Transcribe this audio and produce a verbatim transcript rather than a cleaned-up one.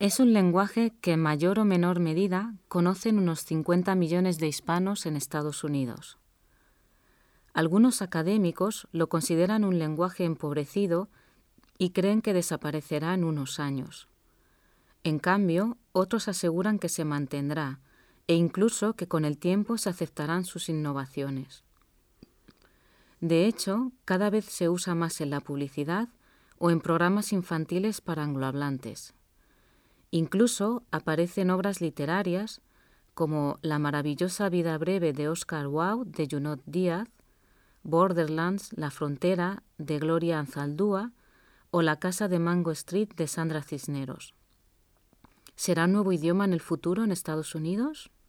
Es un lenguaje que en mayor o menor medida conocen unos cincuenta millones de hispanos en Estados Unidos. Algunos académicos lo consideran un lenguaje empobrecido y creen que desaparecerá en unos años. En cambio, otros aseguran que se mantendrá e incluso que con el tiempo se aceptarán sus innovaciones. De hecho, cada vez se usa más en la publicidad o en programas infantiles para anglohablantes. Incluso aparecen obras literarias como La maravillosa vida breve de Oscar Wilde de Junot Díaz, Borderlands, La frontera de Gloria Anzaldúa o La casa de Mango Street de Sandra Cisneros. ¿Será un nuevo idioma en el futuro en Estados Unidos?